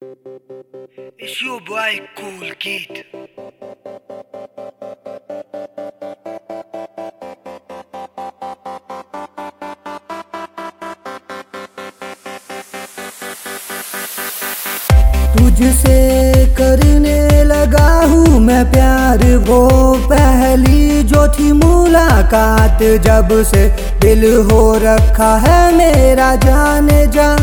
It's your boy Cool Kid. तुझसे करने लगा हूँ मैं प्यार, वो पहली जो थी मुलाकात। जब से दिल हो रखा है मेरा जाने जा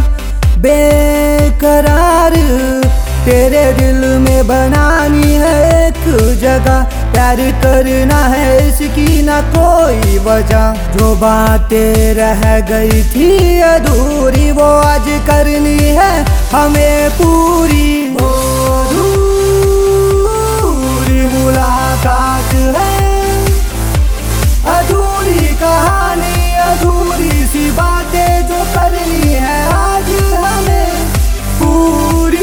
बेकरार। तेरे दिल में बनानी है एक जगह, प्यार करना है इसकी ना कोई वजह। जो बातें रह गई थी अधूरी वो आज करनी है हमें पूरी। अधूरी मुलाकात है, अधूरी कहानी, अधूरी सी बातें जो करनी है आज हमें पूरी।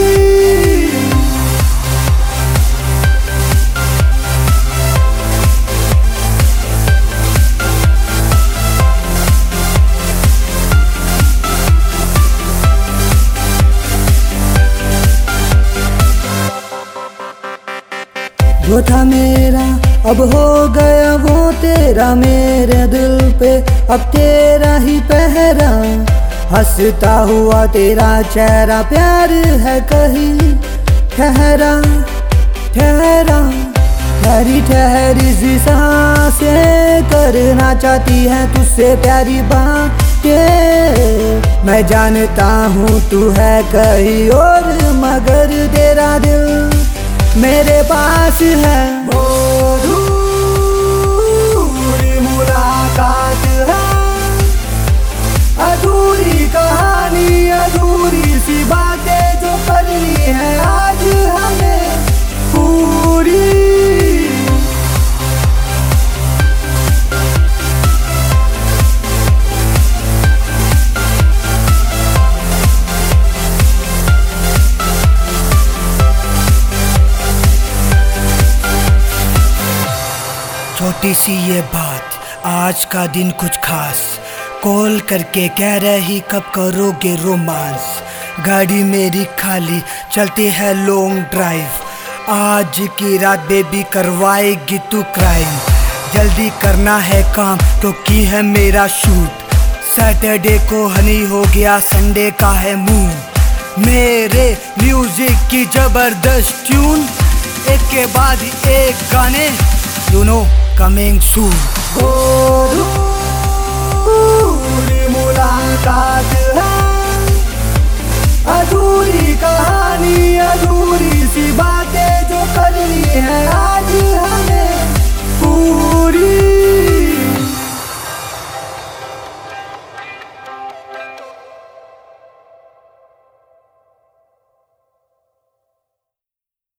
जो था मेरा अब हो गया वो तेरा, मेरे दिल पे अब तेरा ही पहरा। हंसता हुआ तेरा चेहरा, प्यार है कहीं ठहरा ठहरा। ठहरी ठहरी सी सांसें करना चाहती है तुझसे प्यारी बातें। मैं जानता हूँ तू है कहीं और, मगर तेरा दिल मेरे पास है। वो अधूरी मुलाकात है, अधूरी कहानी, अधूरी सी बातें जो करनी है आज हमें पूरी। छोटी सी ये बात, आज का दिन कुछ खास। कॉल करके कह रही कब करोगे रोमांस। गाड़ी मेरी खाली, चलते हैं लॉन्ग ड्राइव। आज की रात बेबी करवाएगी तू क्राइम। जल्दी करना है काम क्योंकि है मेरा शूट। सैटरडे को हनी हो गया, संडे का है मूड। मेरे म्यूजिक की जबरदस्त ट्यून, एक के बाद एक गाने you know coming soon। अधूरी मुलाकात है, अधूरी कहानी।